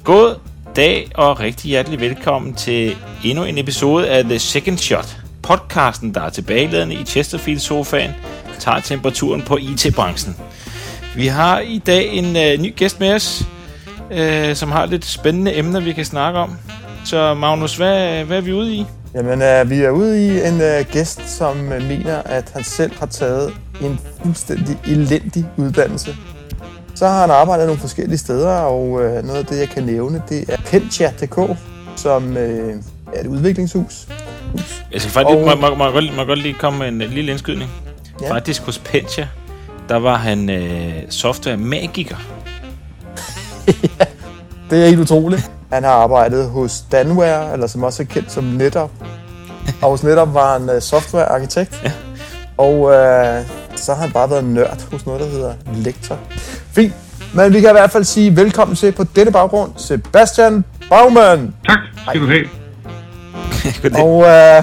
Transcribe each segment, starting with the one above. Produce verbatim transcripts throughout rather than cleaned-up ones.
God dag og rigtig hjertelig velkommen til endnu en episode af The Second Shot, podcasten, der er tilbageladende i Chesterfield-sofaen, tager temperaturen på I T-branchen. Vi har i dag en uh, ny gæst med os, uh, som har lidt spændende emner, vi kan snakke om. Så Magnus, hvad, hvad er vi ude i? Jamen, uh, vi er ude i en uh, gæst, som uh, mener, at han selv har taget en fuldstændig elendig uddannelse. Så har han arbejdet nogle forskellige steder, og uh, noget af det, jeg kan nævne, det er Pentchat punktum d k, som uh, er et udviklingshus. Hus. Jeg skal faktisk og... må, må, må, må, må godt lige komme med en lille indskydning. Ja. Faktisk hos Pentchat, der var han uh, software-magiker. Ja, det er helt utroligt. Han har arbejdet hos Danware, eller som også er kendt som NetApp. Og hos NetApp var han uh, software-arkitekt. Ja. Og uh, så har han bare været nørd hos noget, der hedder Lektor. Fint, men vi kan i hvert fald sige velkommen til på denne baggrund, Sebastian Baumann. Tak, skal du have. Og uh,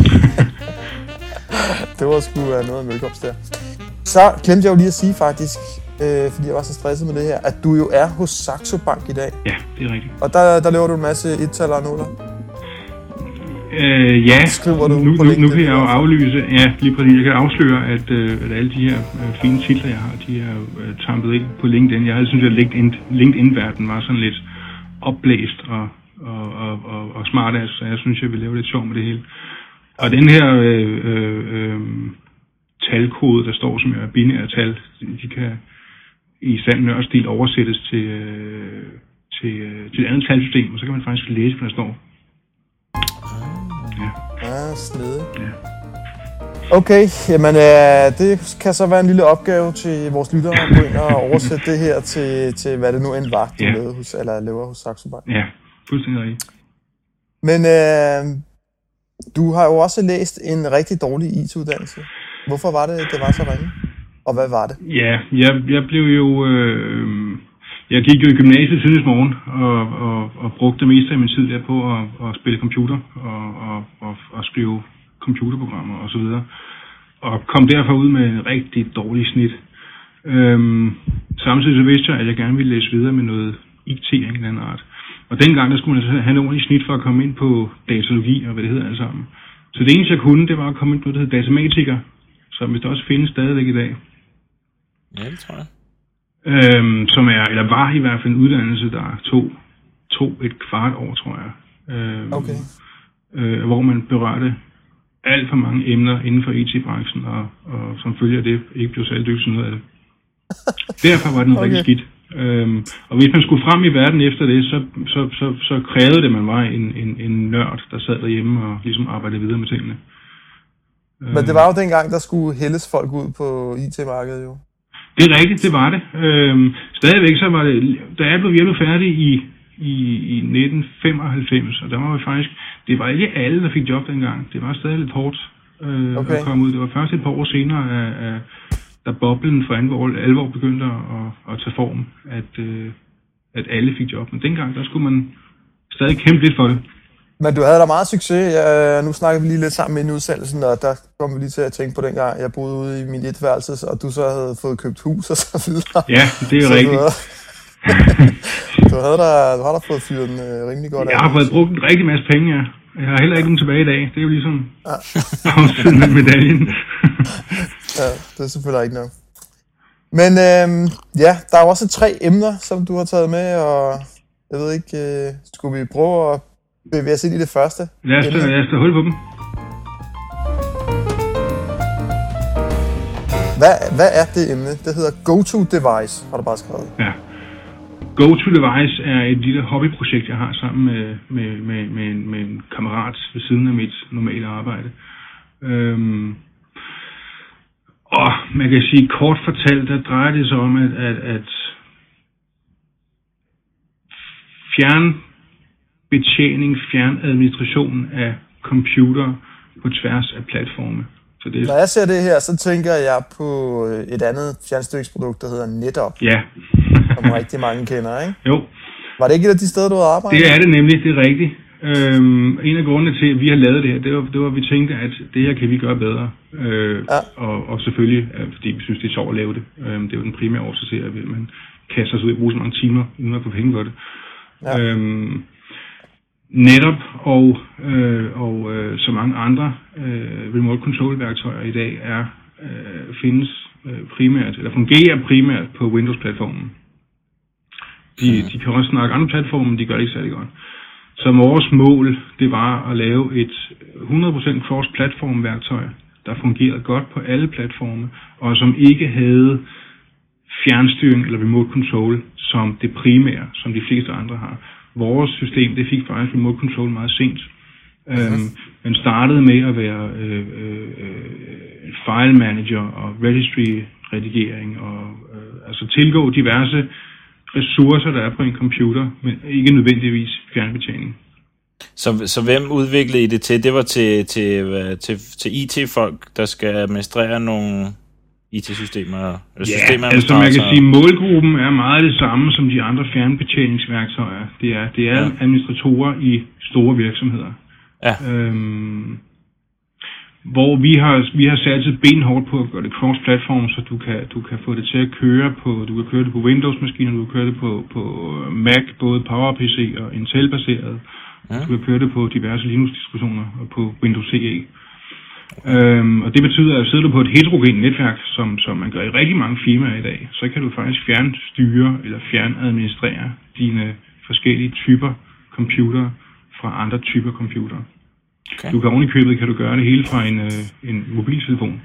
det var sgu uh, noget af en velkomst der. Så glemte jeg jo lige at sige faktisk, øh, fordi jeg var så stresset med det her, at du jo er hos Saxo Bank i dag. Ja, det er rigtigt. Og der, der laver du en masse et-taller og nuller. Øh, ja, skriver du nu, på nu, LinkedIn, nu kan jeg jo aflyse, ja, lige præcis, jeg kan afsløre, at, øh, at alle de her øh, fine titler, jeg har, de er øh, tampet ind på LinkedIn. Jeg havde syntes, at LinkedIn, LinkedIn-verden var sådan lidt opblæst og, og, og, og, og smart, så jeg synes, jeg vil lave lidt sjov med det hele. Og den her øh, øh, øh, talkode, der står som er binære tal, de kan i sand nørdstil oversættes til, øh, til, øh, til et andet talsystem, og så kan man faktisk læse, hvad der står. Ja, ah, snedig. Ja. Okay, jamen øh, det kan så være en lille opgave til vores lyttere at gå ind og oversætte det her til, til hvad det nu end var, du ja. lavede hos, eller laver hos Saxo Bank. Ja, fuldstændig rigtigt. Men øh, du har jo også læst en rigtig dårlig I T-uddannelse. Hvorfor var det, det var så ringe? Og hvad var det? Ja, jeg, jeg blev jo... Øh, jeg gik jo i gymnasiet tidligst morgen og, og, og brugte det meste af min tid der på at, at spille computer og, og, og, og skrive computerprogrammer og så videre. Og kom derfor ud med en rigtig dårlig snit. Øhm, samtidig så vidste jeg, at jeg gerne ville læse videre med noget I T af en eller anden art. Og dengang der skulle man altså have en ordentlig snit for at komme ind på datalogi og hvad det hedder alt sammen. Så det eneste jeg kunne, det var at komme ind på noget, der hedder datamatiker, som hvis der også findes stadigvæk i dag. Ja, det tror jeg. Øhm, som er, eller var i hvert fald en uddannelse, der tog, tog et kvart år, tror jeg. Øhm, okay. øh, hvor man berørte alt for mange emner inden for I T-branchen, og, og som følge af det ikke blev særlig dygtig noget af det. Derfor var det noget okay. rigtig skidt. Øhm, og hvis man skulle frem i verden efter det, så, så, så, så krævede det, at man var en, en, en nørd, der sad derhjemme og ligesom arbejdede videre med tingene. Men det var jo dengang, der skulle hældes folk ud på I T-markedet jo. Det er rigtigt, det var det. Øhm, stadigvæk så var det, da jeg blev hjælpet færdig i, i, i nitten femoghalvfems, og der var jo faktisk, det var ikke alle, der fik job dengang. Det var stadig lidt hårdt øh, okay. at komme ud. Det var først et par år senere, at, at, da boblen for alvor, alvor begyndte at, at tage form, at, øh, at alle fik job. Men dengang, der skulle man stadig kæmpe lidt for det. Men du havde da meget succes. Jeg, nu snakker vi lige lidt sammen i udsendelsen, og der kom vi lige til at tænke på dengang, jeg boede ude i min etværelse, og du så havde fået købt hus og så videre. Ja, det er rigtigt. Du havde da, du har da fået fyret den øh, rimelig godt af. Jeg har fået brugt en rigtig masse penge, ja. Jeg har heller ikke nogen tilbage i dag. Det er jo ligesom ja. Afsiden af medaljen. Ja, det er selvfølgelig ikke nok. Men øh, ja, der er jo også tre emner, som du har taget med, og jeg ved ikke, øh, skulle vi prøve at bevæge os ind i det første? Lad os, lad os da hul på dem. Hvad, hvad er det emne? Det hedder GoToDevice, har du bare skrevet. Ja. GoToDevice er et lille hobbyprojekt, jeg har sammen med, med, med, med, en, med en kammerat ved siden af mit normale arbejde. Øhm, og man kan sige, kort fortalt, der drejer det sig om, at, at, at fjernbetjening, fjernadministration af computer på tværs af platforme. Så det er... Når jeg ser det her, så tænker jeg på et andet fjernstyringsprodukt, der hedder NetApp. Ja. Som rigtig mange kender, ikke? Jo. Var det ikke et af de steder, du havde arbejdet? Det er det nemlig, det er rigtigt. Øhm, en af grundene til, at vi har lavet det her, det var, det var, at vi tænkte, at det her kan vi gøre bedre. Øh, ja. og, og selvfølgelig, fordi vi synes, det er sjovt at lave det. Øh, det er jo den primære årsag til, at man kaster sig ud og bruger så mange timer, uden at få penge for det. Ja. Øhm, netop og, øh, og øh, så mange andre øh, remote control værktøjer i dag er øh, findes øh, primært, eller fungerer primært på Windows-platformen. De, mm. de kan også snakke andre platforme, men de gør det ikke særlig godt. Så vores mål, det var at lave et hundrede procent cross-platform værktøj, der fungerede godt på alle platforme, og som ikke havde fjernstyring eller remote control som det primære, som de fleste andre har. Vores system, det fik faktisk remote control meget sent. Okay. Øhm, men startede med at være øh, øh, file manager og registry redigering og øh, altså tilgå diverse ressourcer, der er på en computer, men ikke nødvendigvis fjernbetjening. Så, så hvem udviklede I det til? Det var til, til, til, til I T-folk, der skal administrere nogle I T-systemer? Eller ja, systemer, altså man kan sige, målgruppen er meget det samme som de andre fjernbetjeningsværktøjer. Det er, det er ja. administratorer i store virksomheder. Ja. Øhm, hvor vi har, vi har sat et benhårdt på at gøre det cross-platform, så du kan, du kan få det til at køre på, du kan køre det på Windows-maskiner, du kan køre det på, på Mac, både PowerPC og Intel-baseret. Ja. Du kan køre det på diverse Linux-distributioner og på Windows C E. Øhm, og det betyder, at sidder du på et heterogent netværk, som, som man gør i rigtig mange firmaer i dag, så kan du faktisk fjernstyre eller fjernadministrere dine forskellige typer computere fra andre typer computere. Okay. Du kan oven i købet, kan du gøre det hele fra en, øh, en mobiltelefon.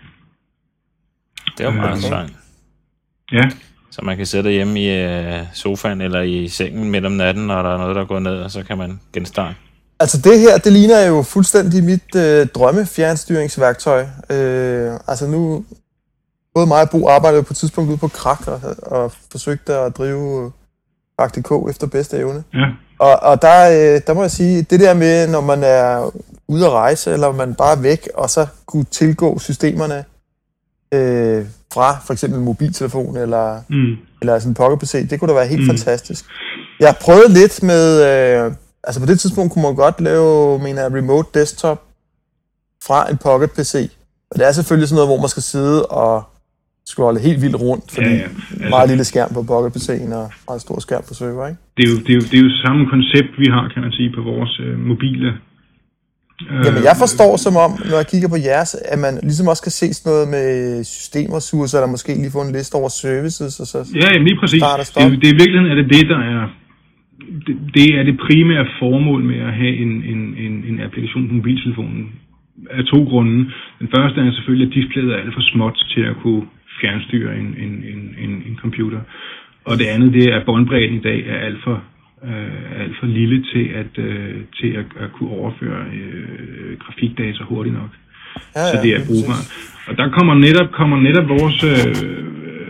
Det er jo meget øh, svært. Ja. Så man kan sætte hjemme i øh, sofaen eller i sengen midt om natten, når der er noget, der går ned, og så kan man genstarte. Altså det her, det ligner jo fuldstændig mit øh, drømme fjernstyringsværktøj. Øh, altså nu, både mig og Bo arbejdede på et tidspunkt ude på Krak og, og forsøgte at drive Praktik K efter bedste evne. Ja. Og, og der, øh, der må jeg sige, det der med, når man er ude at rejse, eller man bare er væk, og så kunne tilgå systemerne øh, fra for eksempel en mobiltelefon eller, mm. eller sådan en pocket-P C, det kunne da være helt mm. fantastisk. Jeg har prøvet lidt med, øh, altså på det tidspunkt kunne man godt lave, mener jeg, remote desktop fra en pocket-P C. Og det er selvfølgelig sådan noget, hvor man skal sidde og scrolle helt vildt rundt, fordi ja, ja. Altså, meget lille skærm på pocket-P C'en og meget stor skærm på server, ikke? Det er jo, det er jo, det er jo samme koncept, vi har, kan man sige, på vores øh, mobile. Øh, Jamen, jeg forstår som om, når jeg kigger på jeres, at man ligesom også kan se sådan noget med systemressourcer, eller måske lige få en liste over services, og så ja, jamen, lige præcis. Det, det er i virkeligheden, er det det, der er, det, det er det primære formål med at have en, en, en, en applikation på mobiltelefonen. Af to grunde. Den første er selvfølgelig, at displayet er alt for småt til at kunne fjernstyre en, en, en, en, en computer. Og det andet, det er, at båndbredden i dag er alt for, øh, alt for lille til at, øh, til at, at kunne overføre øh, grafikdata hurtigt nok. Ja, ja, så det er brugbart. Og der kommer netop, kommer netop vores, øh,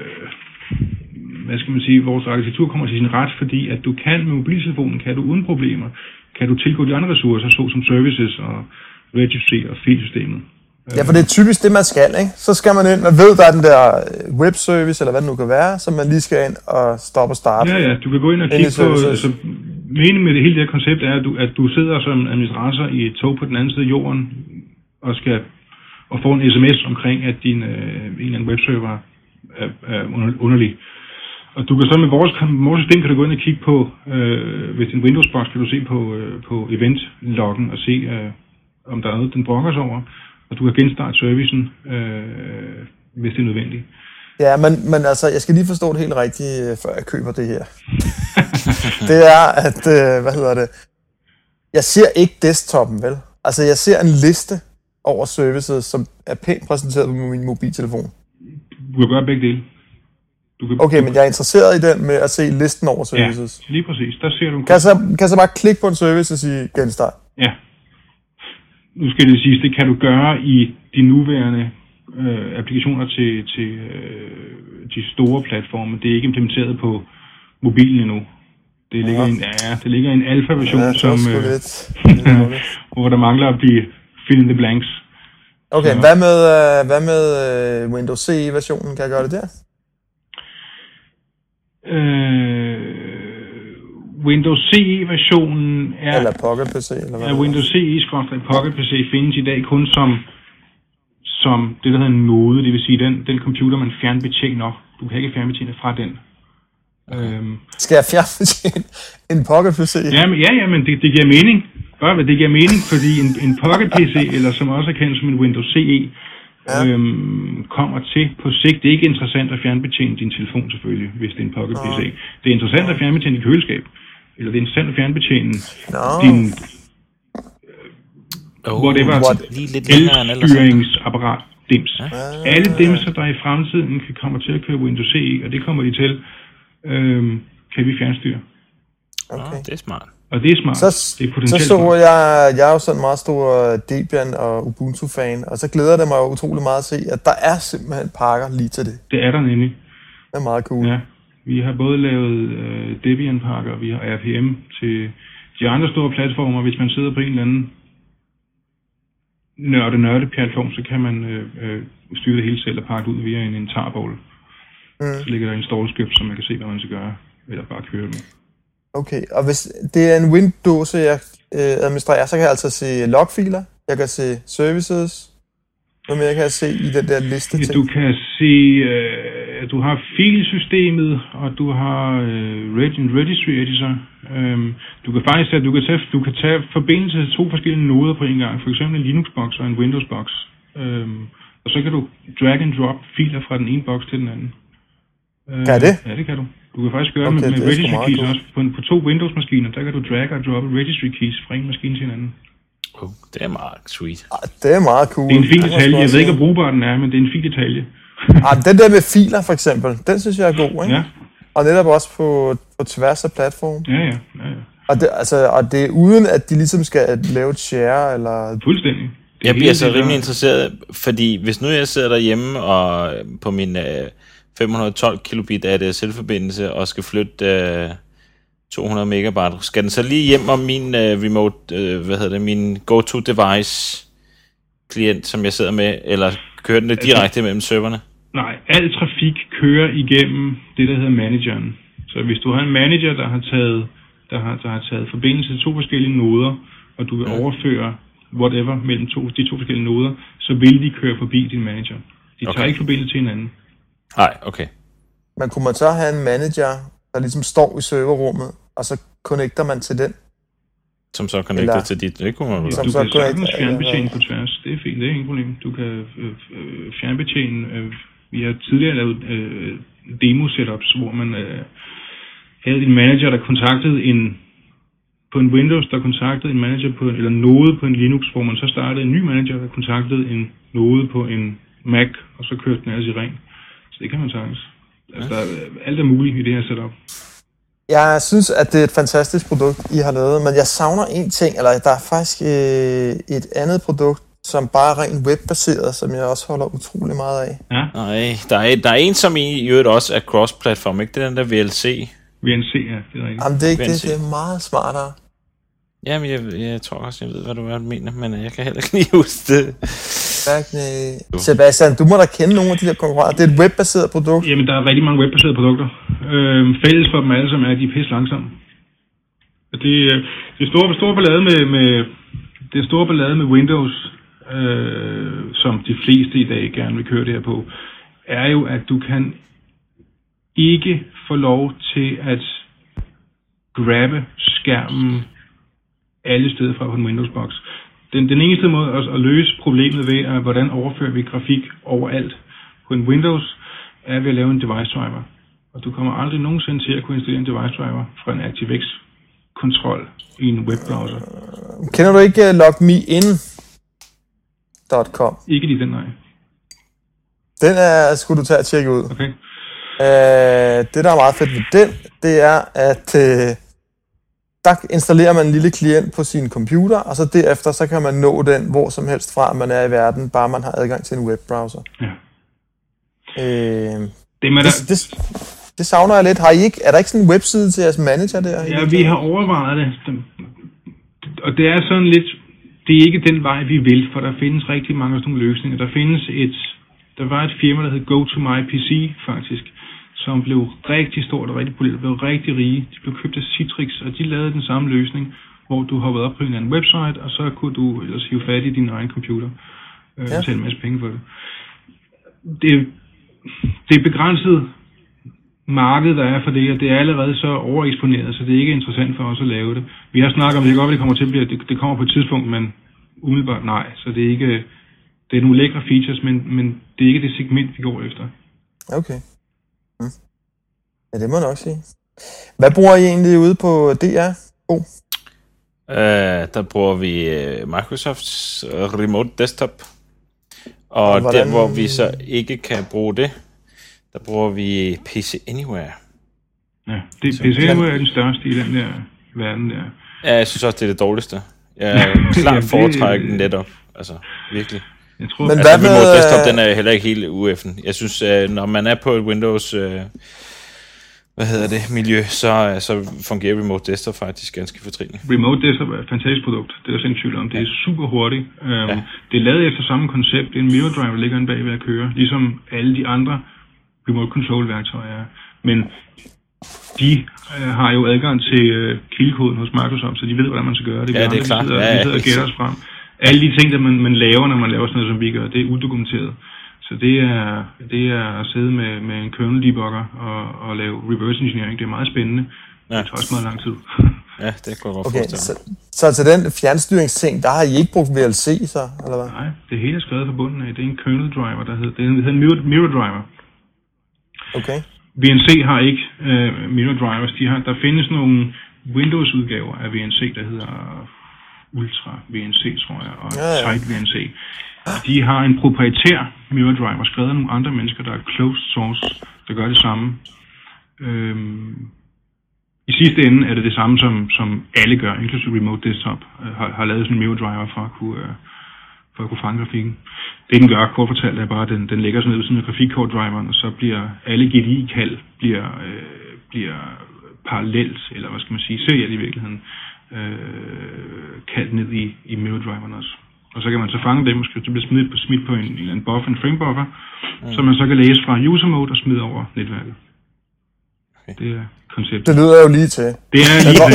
hvad skal man sige, vores arkitektur kommer til sin ret, fordi at du kan med mobiltelefonen, kan du uden problemer, kan du tilgå de andre ressourcer, såsom services og registry og filsystemet. Ja, for det er typisk det, man skal, ikke? Så skal man ind, man ved, der er den der webservice, eller hvad det nu kan være, som man lige skal ind og stoppe og starte. Ja, ja, du kan gå ind og kigge på, altså, meningen med det hele det her koncept er, at du, at du sidder som administrator i et tog på den anden side af jorden, og skal og får en sms omkring, at din øh, en eller anden webserver er, er underlig. Og du kan så med vores, vores system, kan du gå ind og kigge på, øh, hvis din Windows-box, kan du se på, øh, på event-loggen og se, øh, om der er noget, den brokker sig over. Og du kan genstarte servicen, øh, hvis det er nødvendigt. Ja, men, men altså, jeg skal lige forstå det helt rigtigt, før jeg køber det her. Det er, at, øh, hvad hedder det, jeg ser ikke desktoppen, vel? Altså, jeg ser en liste over services, som er pænt præsenteret på min mobiltelefon. Du kan gøre begge dele. Du kan, okay, men jeg er interesseret i den med at se listen over services. Ja, lige præcis. Der ser du... Kan jeg så, kan jeg så bare klikke på en service og sige genstart? Ja. Nu skal det siges, det kan du gøre i de nuværende øh, applikationer til, til øh, de store platforme. Det er ikke implementeret på mobilen endnu. Det ligger, ja. en, ja, det ligger i en alfa-version, ja, som, øh, hvor der mangler at blive fill in the blanks. Okay, så. hvad med, øh, hvad med øh, Windows C E-versionen? Kan jeg gøre det der? Øh... Windows C E-versionen er... Eller Pocket P C, eller hvad? Ja, Windows C E-Pocket P C findes i dag kun som, som det, der hedder en node, det vil sige den, den computer, man fjernbetjener. Du kan ikke fjernbetjene fra den. Øhm, Skal jeg fjernbetjene en Pocket P C? Ja, men, ja, ja, men det, det giver mening. Bare, det giver mening, fordi en, en Pocket P C, eller som også er kendt som en Windows C E, ja. øhm, kommer til på sigt. Det er ikke interessant at fjernbetjene din telefon selvfølgelig, hvis det er en Pocket P C. Det er interessant at fjernbetjene dit køleskab. Eller det er interessant at fjernbetjene no. din øh, oh, whatever, elstyringsapparat, dims. Ja. Alle dimser, der i fremtiden kan komme til at køre Windows C E, og det kommer de til, øhm, kan vi fjernstyre. Okay. Oh, det er smart. Og det er smart. Så, det er så så jeg, jeg er jo sådan en meget stor Debian og Ubuntu-fan, og så glæder det mig jo utrolig meget at se, at der er simpelthen pakker lige til det. Det er der nemlig. Det er meget cool. Ja, vi har både lavet øh, Debian-pakker, vi har R P M til de andre store platformer. Hvis man sidder på en eller anden nørde-nørde-platform, så kan man øh, øh, styre det hele selv og pakke ud via en, en tarbål. Mm. Så ligger der en install-script, så man kan se, hvad man skal gøre, eller bare køre det. Okay, og hvis det er en Windows, jeg øh, administrerer, så kan jeg altså se logfiler, jeg kan se services, hvad mere kan jeg se i den der liste ting? Du kan se, øh, du har filsystemet, og du har øh, en registry editor. Øhm, du kan faktisk tage, du kan tage, du kan tage forbindelse til to forskellige noder på en gang, for eksempel en Linux-box og en Windows-box. Øhm, og så kan du drag and drop filer fra den ene boks til den anden. Øh, kan det? Ja, det kan du. Du kan faktisk gøre okay, med, med registry keys cool. også. På, på to Windows-maskiner, der kan du drag og droppe registry keys fra en maskine til en anden. Oh, det er meget sweet. Ah, det er meget cool. Det er en fin detalje. Jeg ved ikke, hvor brugbar den er, men det er en fin detalje. ah, den der med filer, for eksempel, den synes jeg er god, ikke? Ja. Og netop også på, på tværs af platform. Ja, ja. ja, ja. Og, det, altså, og det er uden, at de ligesom skal lave et share, eller... Fuldstændig. Jeg bliver så rimelig interesseret, fordi hvis nu jeg sidder derhjemme og på min øh, fem hundrede og tolv kilobit A D S L-forbindelse og skal flytte øh, to hundrede megabyte, skal den så lige hjem om min øh, remote, øh, hvad hedder det, min go-to-device klient, som jeg sidder med, eller kører den det direkte mellem serverne? Nej, al trafik kører igennem det, der hedder manageren. Så hvis du har en manager, der har taget, der har, der har taget forbindelse til to forskellige noder, og du vil ja. overføre whatever mellem to, de to forskellige noder, så vil de køre forbi din manager. De tager okay. ikke forbindelse til hinanden. Nej, okay. Men kunne man så have en manager, der ligesom står i serverrummet, og så connecter man til den? Som så connecter Eller... til dit, det kunne man vel. Ja, du kan sagtens fjernbetjene på tværs, det er fint, det er ingen problem. Du kan øh, øh, fjernbetjene, øh, vi har tidligere lavet øh, demo-setups, hvor man øh, havde en manager, der kontaktede en, på en Windows, der kontaktede en manager på, eller node på en Linux, hvor man så startede en ny manager, der kontaktede en node på en Mac, og så kørte den altså i ring. Så det kan man sagtens. Altså, der er, alt er muligt i det her setup. Jeg synes, at det er et fantastisk produkt, I har lavet, men jeg savner en ting, eller der er faktisk øh, et andet produkt, som bare er rent webbaseret, som jeg også holder utrolig meget af. Ja. Nej, der er, der er en, som i øvrigt også er cross-platform, ikke? Det er den der V L C. V N C, ja, det er rigtigt. Jamen, det er ikke det, det er meget smartere. Jamen, jeg, jeg tror også, jeg ved, hvad du mener, men jeg kan heller ikke lige huske det. Sebastian, du må da kende nogle af de der konkurrenter. Det er et webbaseret produkt. Jamen, der er rigtig mange webbaserede produkter. Øh, fælles for dem alle sammen er, at de er pisse langsomme. Det, det store, store ballade med, med, det store ballade med Windows, øh, som de fleste i dag gerne vil køre det her på, er jo, at du kan ikke få lov til at grabbe skærmen alle steder fra på en Windows-box. Den, den eneste måde at, at løse problemet ved, er, hvordan overfører vi grafik overalt på en Windows, er ved at lave en device driver. Og du kommer aldrig nogensinde til at kunne installere en device driver fra en ActiveX-kontrol i en webbrowser. Kender du ikke uh, logmein punktum com? Ikke lige den, nej. Den er, skulle du tage at tjekke ud. Okay. Uh, det, der er meget fedt ved den, det er, at uh, der installerer man en lille klient på sin computer, og så derefter så kan man nå den hvor som helst fra, man er i verden, bare man har adgang til en webbrowser. Ja. Øh, det, det, det, det savner jeg lidt. Har I ikke, er der ikke sådan en webside til jeres manager der? Ja, vi har overvejet det. Og det er sådan lidt, det er ikke den vej, vi vil, for der findes rigtig mange af sådan nogle løsninger. Der findes et, der var et firma, der hed GoToMyPC faktisk, som blev rigtig stort og rigtig populært, blev rigtig rige. De blev købt af Citrix, og de lavede den samme løsning, hvor du hoppede op på en eller anden website, og så kunne du ellers hive fat i din egen computer og øh, ja. betale en masse penge for det. det. Det er begrænset marked, der er for det, og det er allerede så overeksponeret, så det er ikke interessant for os at lave det. Vi har snakket om, det godt, at det kommer til at blive, det, det kommer på et tidspunkt, men umiddelbart nej. Så det er ikke, det er nogle lækre features, men, men det er ikke det segment, vi går efter. Okay. Mm. Ja, det må jeg nok sige. Hvad bruger I egentlig ude på D R? Oh. Uh, der bruger vi uh, Microsofts Remote Desktop. Og, og hvordan... der, hvor vi så ikke kan bruge det, der bruger vi P C Anywhere. Ja, det, P C Anywhere er den største i den der verden der. Ja, jeg synes også, det er det dårligste. Jeg klart foretrækker den netop. Altså, virkelig. Jeg tror, Men altså, hvad Remote med... Desktop, den er heller ikke helt U F'en. Jeg synes, når man er på et Windows... Øh, hvad hedder det, miljø, så, så fungerer Remote Desktop faktisk ganske fortrinligt. Remote Desktop er et fantastisk produkt, det er der sindssygt om. Det er super hurtigt. Um, ja. Det er lavet efter samme koncept. Det er en mirror drive, der ligger inde bag ved at køre, ligesom alle de andre remote control værktøjer. Men de uh, har jo adgang til uh, kildekoden hos Microsoft, så de ved, hvordan man skal gøre det. Vi ja, det er klart. Vi sidder, ja, ja. vi sidder og gætter os frem. Alle de ting, der man, man laver, når man laver sådan noget, som vi gør, det er udokumenteret. Så det er, det er at sidde med, med en kernel debugger og, og lave reverse engineering. Det er meget spændende. Ja. Det tager også meget lang tid. Ja, det kunne jeg godt okay, forestille. Så, så til den fjernstyringsting, der har I ikke brugt V L C så, eller hvad? Nej, det hele er skrevet fra bunden af. Det er en kernel driver, der hedder, det hedder en mirror, mirror driver. Okay. V N C har ikke uh, mirror drivers. De har, der findes nogle Windows-udgaver af V N C, der hedder Ultra V N C, tror jeg, og ja, ja. Tight V N C. De har en proprietær mirror driver, skrevet af nogle andre mennesker, der er closed source, der gør det samme. Øhm, I sidste ende er det det samme, som, som alle gør, inklusive Remote Desktop, øh, har, har lavet sådan en mirror driver for at kunne, øh, for at kunne fange grafikken. Det den gør, kort fortalt, er bare, at den, den lægger sig ned ved siden af grafikkortdriveren, og så bliver alle G D I-kald bliver, øh, bliver parallelt, eller hvad skal man sige, serielt i virkeligheden, øh, kaldt ned i, i mirror driveren også. Og så kan man så fange dem, måske det bliver smidt på, smidt på en, en buffer, en frame buffer, mm. så man så kan læse fra user mode og smide over netværket. Okay. Det er konceptet. Det lyder jo lige til. Det er lige til.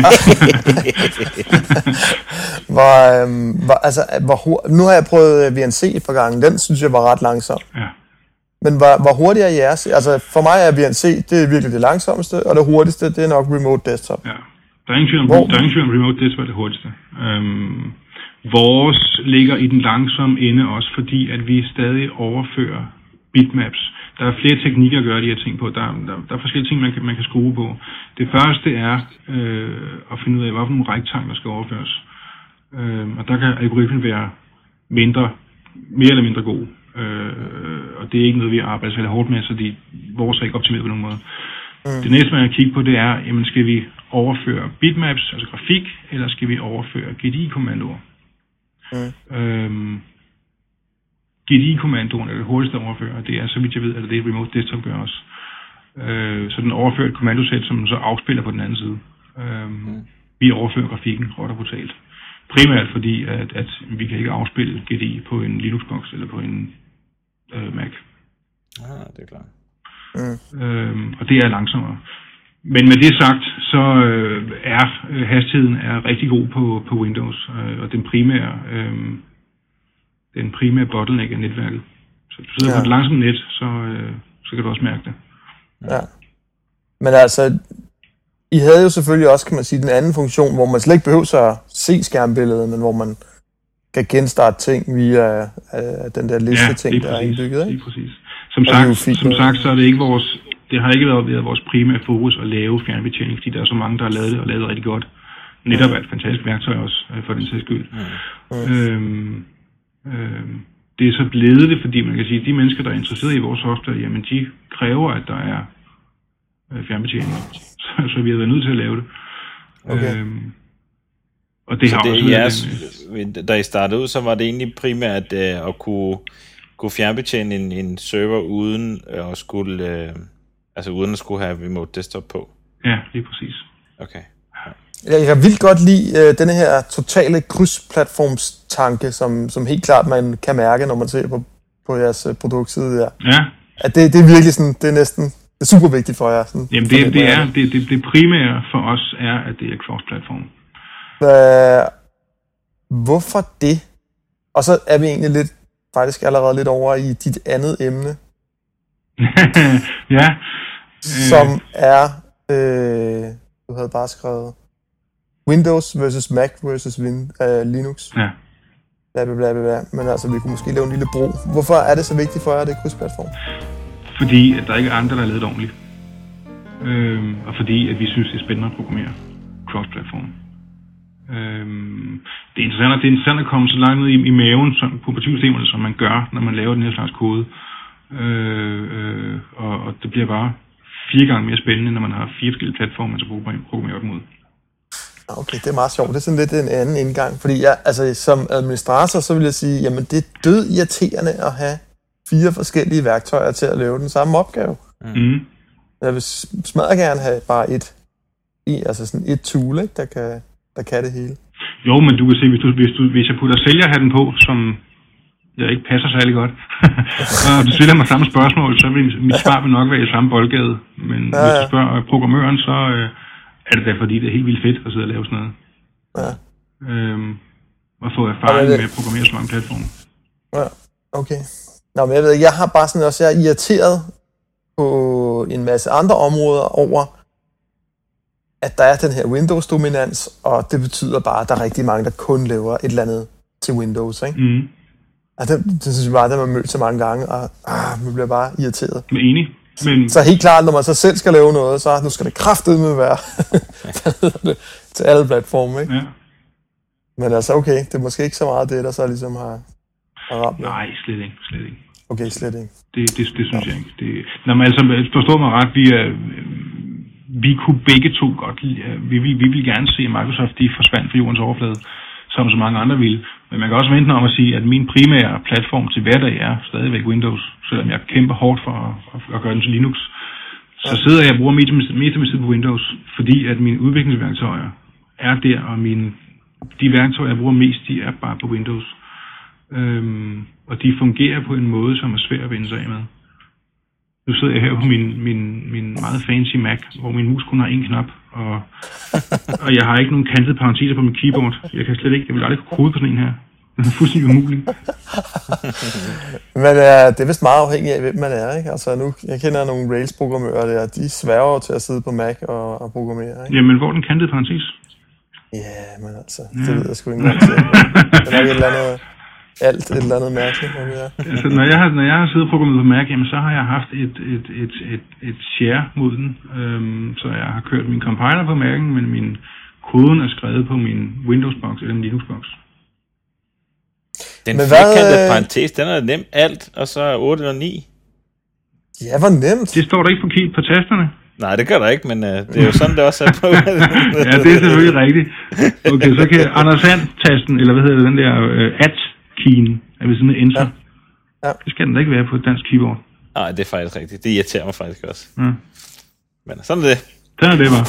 hvor, øhm, hvor, altså, hvor, nu har jeg prøvet V N C et par gange. Den synes jeg var ret langsom. Ja. Men hvor, hvor hurtigt er jeres? Altså for mig er V N C, det er virkelig det langsomste, og det hurtigste, det er nok Remote Desktop. Ja. Der er ingen tvivl om, der er ingen tvivl om Remote Desktop er det hurtigste. Um, Vores ligger i den langsomme ende også, fordi at vi stadig overfører bitmaps. Der er flere teknikker at gøre de her ting på. Der, der, der er forskellige ting, man kan, man kan skrue på. Det første er øh, at finde ud af, hvad for nogle rækketanker der skal overføres. Øh, og der kan algoritmen være mindre, mere eller mindre god. Øh, og det er ikke noget, vi arbejder særlig hårdt med, så de, vores er ikke optimeret på nogen måde. Mm. Det næste, man kan kigge på, det er, jamen, skal vi overføre bitmaps, altså grafik, eller skal vi overføre G D I-kommandoer? Mm. Øhm, G D I-kommandoen er det hurtigste overfører. Det er, så vidt jeg ved, at det er Remote Desktop gør også. Øh, så den overfører et kommandosæt, som så afspiller på den anden side. Øh, mm. Vi overfører grafikken råt og brutalt. Primært fordi, at, at vi kan ikke afspille G D I på en Linux-box eller på en øh, Mac. Ah, det er klart. Mm. Øh, og det er langsommere. Men med det sagt, så øh, er øh, hastigheden er rigtig god på, på Windows, øh, og den primære, øh, den primære bottleneck er netværket. Så hvis du sidder ja. på et langsomt net, så, øh, så kan du også mærke det. Ja. Men altså, I havde jo selvfølgelig også, kan man sige, den anden funktion, hvor man slet ikke behøver at se skærmbilledet, men hvor man kan genstarte ting via øh, den der liste ting, ja, der er indbygget, ikke? Ja, præcis. Som sagt, som sagt, så er det ikke vores... Det har ikke været vores primære fokus at lave fjernbetjening, fordi der er så mange, der har lavet det og lavet det rigtig godt. Netop er et fantastisk værktøj også, for den sags skyld. Mm. Øhm, øhm, det er så blevet det, fordi man kan sige, at de mennesker, der er interesseret i vores software, jamen de kræver, at der er fjernbetjening. Så, så vi har været nødt til at lave det. Okay. Øhm, og det så har det også jeres, den... Da I startede ud, så var det egentlig primært uh, at kunne, kunne fjernbetjene en, en server uden at skulle... Uh, Altså uden at skulle have Remote Desktop på? Ja, lige præcis. Okay. Ja. Jeg kan vildt godt lide øh, denne her totale krydsplatformstanke, som, som helt klart man kan mærke, når man ser på, på jeres produktside der. Ja. At det, det er virkelig sådan, det er næsten det er super vigtigt for jer. Sådan, Jamen det, det, er, det, det, det primære for os er, at det er cross-platform. Øh, hvorfor det? Og så er vi egentlig lidt, faktisk allerede lidt over i dit andet emne. Ja, som er, øh, du havde bare skrevet, Windows versus Mac versus Win, øh, Linux. Ja. Bla, bla, bla, bla. Men altså, vi kunne måske lave en lille bro. Hvorfor er det så vigtigt for jer, at det er krydsplatform? Fordi at der ikke er andre, der er lavet ordentligt. Øhm, og fordi at vi synes, det er spændende at programmere cross-platform. Øhm, det er interessant, det er interessant at komme så langt ned i, i maven som, på operativsystemerne, som man gør, når man laver den her slags kode. Øh, øh, og, og det bliver bare fire gange mere spændende, når man har fire forskellige platforme, man så programmerer dem ud. Okay, det er meget sjovt. Det er sådan lidt en anden indgang. Fordi jeg, altså, som administrator, så vil jeg sige, jamen det er død irriterende at have fire forskellige værktøjer til at lave den samme opgave. Mm. Jeg vil smadre gerne have bare et, altså sådan et tool, ikke, der, kan, der kan det hele. Jo, men du kan se, hvis, du, hvis, du, hvis jeg putter sælgerhatten på, som jeg ikke passer særlig godt, og du stiller mig samme spørgsmål, så vil mit svar vil nok være i samme boldgade. Men ja, ja. Hvis du spørger programmøren, så øh, er det da fordi, det er helt vildt fedt at sidde og lave sådan noget. Ja. Øhm, og få erfaring med at programmere så mange platforme. Ja, okay. Nå, men jeg ved jeg har bare sådan også, jeg er irriteret på en masse andre områder over, at der er den her Windows-dominans, og det betyder bare, at der er rigtig mange, der kun laver et eller andet til Windows, ikke? Mm. Altså, det, det synes jeg bare, at man har mødt så mange gange, og ah, man bliver bare irriteret. Jeg er enig. Men... Så helt klart, når man så selv skal lave noget, så nu skal det kraftedeme være til alle platforme, ikke? Ja. Men altså, okay, det er måske ikke så meget det, der så ligesom har, har ramt. Nej, slet ikke, slet ikke. Okay, slet ikke. Det, det, det synes ja. jeg ikke. Det, når man altså forstår mig ret, vi, er, vi kunne begge to godt lide, vi, vi, vi vil gerne se, at Microsoft de forsvandt fra jordens overflade, som så mange andre ville. Men man kan også vente om at sige, at min primære platform til hverdag er stadigvæk Windows, selvom jeg kæmper hårdt for at, at gøre den til Linux. Så ja. sidder jeg og bruger mest af min tid på Windows, fordi at mine udviklingsværktøjer er der, og mine, de værktøjer, jeg bruger mest, de er bare på Windows. Øhm, og de fungerer på en måde, som er svær at vende sig af med. Nu sidder jeg her på min, min, min meget fancy Mac, hvor min mus kun har en knap, og, og jeg har ikke nogen kantede parenteser på mit keyboard. Jeg kan slet ikke, jeg vil aldrig kunne kode på sådan en her. Det er fuldstændig umuligt. Men uh, det er vist meget afhængigt af, hvem man er, ikke? Altså nu, jeg kender nogle Rails-programmører der, de sværger til at sidde på Mac og, og programmere, ikke? Jamen, hvor er den kantede parentes? Ja, men altså, det ved jeg sgu ikke engang til. Det er nok et eller andet... Alt et eller andet mærkeligt, hvor vi er. Altså, når jeg har, når jeg har siddet og programmeret på Mac, jamen, så har jeg haft et, et, et, et, et share mod den. Øhm, så jeg har kørt min compiler på Mac'en, men min koden er skrevet på min Windows-box eller en Linux-box. Den firkantede øh... parentes, den er nemt alt, og så er otte og ni. Ja, hvor nemt. Det står der ikke på, på tasterne. Nej, det gør der ikke, men uh, det er jo sådan, det også er på. Ja, det er selvfølgelig rigtigt. Okay, så kan Anders Sand-tasten, eller hvad hedder det, den der uh, at keyen er ved sådan en enter. Ja. Ja. Det skal den da ikke være på et dansk keyboard. Nej, det er faktisk rigtigt. Det irriterer mig faktisk også. Ja. Men sådan er det. Sådan er det bare.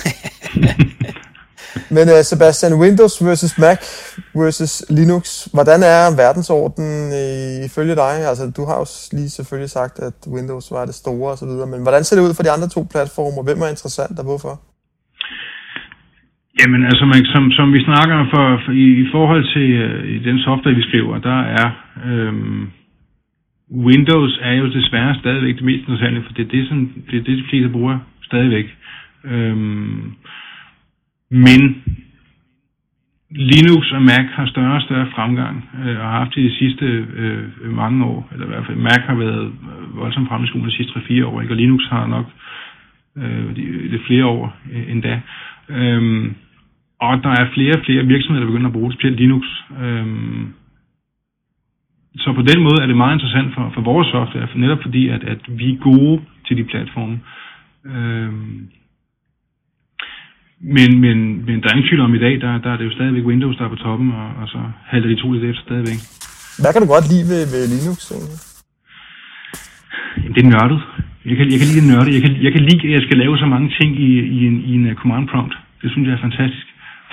Men uh, Sebastian, Windows versus Mac versus Linux. Hvordan er verdensordenen ifølge dig? Altså, du har jo lige selvfølgelig sagt, at Windows var det store og så videre. Men hvordan ser det ud for de andre to platformer? Hvem er interessant og hvorfor? Jamen, altså, man, som, som vi snakker for, for i, i forhold til uh, den software, vi skriver, der er øhm, Windows er jo desværre stadigvæk det mest interessante, for det er det, som, det, er det de fleste bruger stadigvæk. Øhm, men Linux og Mac har større og større fremgang, øh, og har haft det de sidste øh, mange år, eller i hvert fald Mac har været voldsomt fremme i skolen de sidste tre fire år, ikke? Og Linux har nok øh, det flere år øh, endda. Øhm, og der er flere og flere virksomheder, der begynder at bruge specielt Linux. Øhm, så på den måde er det meget interessant for, for vores software, for netop fordi, at, at vi er gode til de platforme. Øhm, men, men, men der er ingen tvivl om i dag, der, der er det jo stadigvæk Windows, der er på toppen, og, og så halter de to lidt efter stadigvæk. Hvad kan du godt lide ved, ved Linux? Egentlig? Jamen, det er nørdet. Jeg kan, jeg kan lide det nørdet. Jeg kan, jeg kan lide, at jeg skal lave så mange ting i, i, en, i en command prompt. Det synes jeg er fantastisk.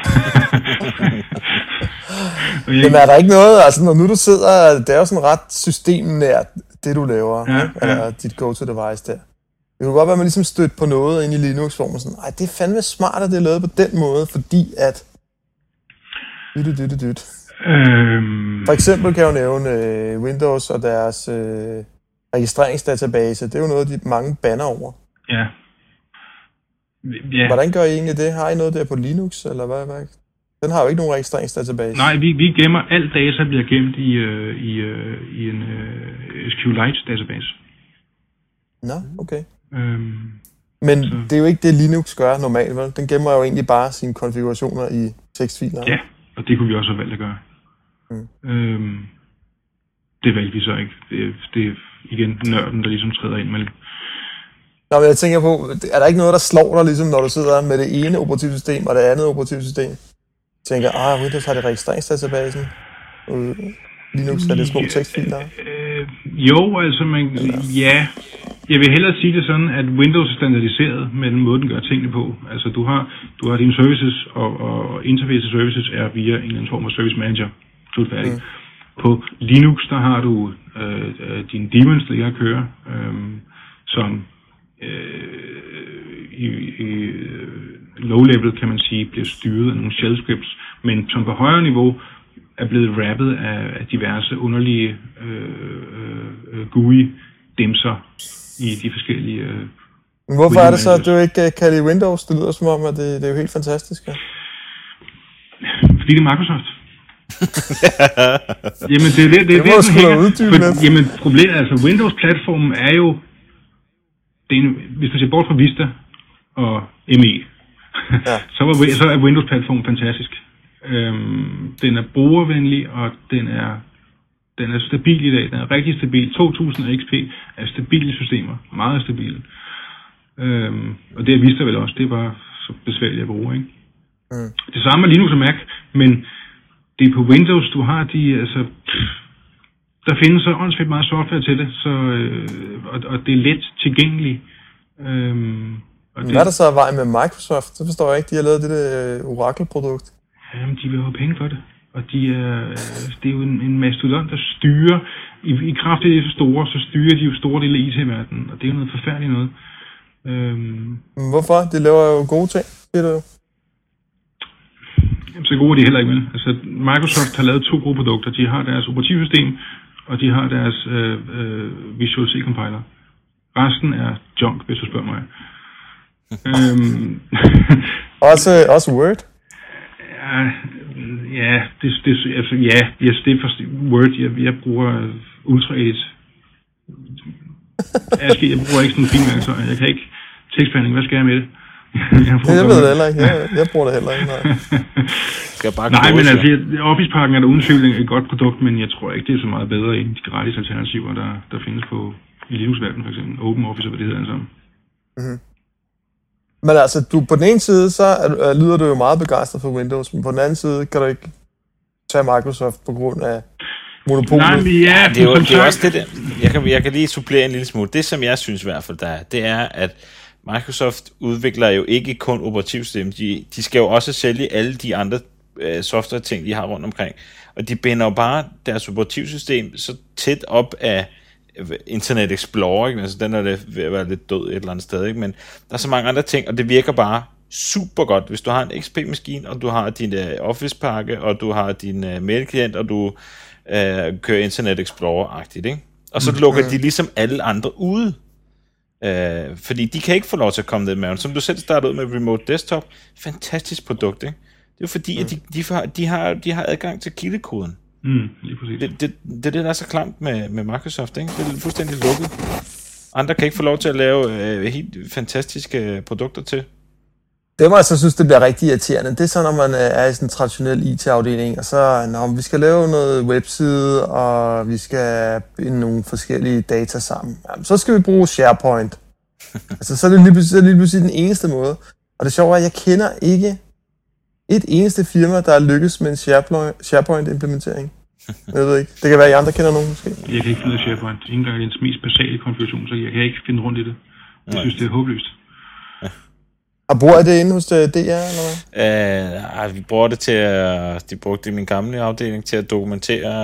jeg... Men er der ikke noget, altså når nu du sidder, det er jo sådan ret systemnært, det du laver, ja, ja. Eller dit go-to-device der. Det kunne godt være, at man ligesom stødte på noget inde i Linux, hvor man sådan, ej, det er fandme smart, at det er lavet på den måde, fordi at... Dyt, dyt, dyt, dyt. Øhm... For eksempel kan jeg jo nævne øh, Windows og deres øh, registreringsdatabase. Det er jo noget, de mange banner over. Ja. ja. Hvordan gør I egentlig det? Har I noget der på Linux, eller hvad? hvad? Den har jo ikke nogen registreringsdatabase. Nej, vi, vi gemmer alt data, bliver gemt i, øh, i, øh, i en øh, SQLite-database. Nå, okay. Øhm, Men så. det er jo ikke det, Linux gør normalt, vel? Den gemmer jo egentlig bare sine konfigurationer i tekstfiler. Ja, og det kunne vi også have valgt at gøre. Mm. Øhm, det valgte vi så ikke. Det, det er igen nørden, der ligesom træder ind med det. Nå, men jeg tænker på, er der ikke noget, der slår dig, ligesom når du sidder med det ene operativsystem og det andet operativsystem? Jeg tænker, ah, Windows har det registreringsdatabasen. Linux har det små tekstfiler. Øh, jo, altså, man, ja. Jeg vil hellere sige det sådan, at Windows er standardiseret med den måde, den gør tingene på. Altså, du har, du har dine services, og, og interface services er via en eller anden form af service manager. Slut færdig. Mm. På Linux, der har du øh, dine daemons, der jeg kører, øh, som øh, i, i low-level, kan man sige, bliver styret af nogle shell scripts, men som på højere niveau er blevet wrappet af, af diverse underlige øh, øh, G U I-dimser i de forskellige... Øh, Men hvorfor er det så, at du ikke kan lide Windows? Det lyder som om, at det, det er jo helt fantastisk. Ja. Fordi det er Microsoft. Jamen, det er det, det, det, det, det hænger. For, jamen, problemet altså, Windows-platformen er jo... Det er en, hvis man ser bort fra Vista og M E, ja. så, var, så er Windows-platformen fantastisk. Øhm, den er brugervenlig, og den er, den er stabil i dag. Den er rigtig stabil. to tusind X P er stabile systemer. Meget stabile. Øhm, og det er Vista vel også. Det er bare så besværligt at bruge, ikke? Mm. Det samme med Linux og Mac, men det er på Windows, du har de, altså... Pff, der findes så åndsvægt meget software til det, så, øh, og, og det er let tilgængeligt. Øhm, og det, hvad er der så af vej med Microsoft? Så forstår jeg ikke, de har lavet det der Oracle-produkt. Jamen, de vil have penge for det. Og de er, det er jo en, en mastodont, der styrer, i, i kraft af det så store, så styrer de jo store dele af I T-verdenen, og det er jo noget forfærdeligt noget. Øhm, Hvorfor? De laver jo gode ting, siger du jo. Jamen, så gode er de heller ikke, vel? Altså, Microsoft har lavet to gode produkter. De har deres operativsystem, og de har deres øh, øh, Visual C compiler. Resten er junk, hvis du spørger mig. øhm, også, også Word? Ja, ja, det, det, altså, ja, yes, det er for Word. Jeg, jeg bruger Ultra otte. Jeg, jeg bruger ikke sådan en finmærke, så jeg kan ikke tekstbehandling. Hvad skal jeg med det? jeg, jeg ved det heller ikke. Jeg, jeg bruger det heller ikke. Nej, skal bare nej men altså, Office-pakken er da uden tvivl et godt produkt, men jeg tror ikke, det er så meget bedre end de gratis alternativer, der, der findes på i Linux-verdenen, for eksempel. Open Office og hvad det hedder sammen. Mm-hmm. Men altså, du, på den ene side, så er, lyder du jo meget begejstret for Windows, men på den anden side kan du ikke tage Microsoft på grund af monopolet. Nej, men ja, det er jo det er også det der. Jeg kan, jeg kan lige supplere en lille smule. Det, som jeg synes i hvert fald, der er, det er, at Microsoft udvikler jo ikke kun operativsystem. De, de skal jo også sælge alle de andre øh, software-ting, de har rundt omkring. Og de binder jo bare deres operativsystem så tæt op af Internet Explorer, ikke? Altså den er ved at være lidt død et eller andet sted, ikke? Men der er så mange andre ting, og det virker bare super godt. Hvis du har en X P-maskine, og du har din uh, Office-pakke, og du har din uh, mail-klient, og du uh, kører Internet Explorer-agtigt, ikke? Og så lukker de ligesom alle andre ude. Uh, fordi de kan ikke få lov til at komme ned med den. Som du selv startede ud med Remote Desktop, fantastisk produkt, ikke? Det er jo fordi, mm. at de, de, har, de, har, de har adgang til kildekoden. Mm, lige præcis. Det, det, det er det, der er så klamt med, med Microsoft, ikke? Det er fuldstændig lukket. Andre kan ikke få lov til at lave øh, helt fantastiske produkter til. Det må jeg så synes, det bliver rigtig irriterende. Det er så, når man er i sådan en traditionel I T-afdeling, og så, når vi skal lave noget webside, og vi skal binde nogle forskellige data sammen, jamen, så skal vi bruge SharePoint. altså, så er det lige pludselig, lige pludselig den eneste måde. Og det sjove er, at jeg kender ikke et eneste firma, der er lykkes med en SharePoint-implementering. Jeg ved ikke. Det kan være, at I andre kender nogen måske. Jeg kan ikke finde ud af SharePoint. Ikke engang dens mest basale konfiguration, så jeg kan ikke finde rundt i det. Jeg synes, det er håbløst. Ja. Og bruger I det inde hos D R, eller hvad? Øh, vi bruger det til at... De brugte det i min gamle afdeling til at dokumentere...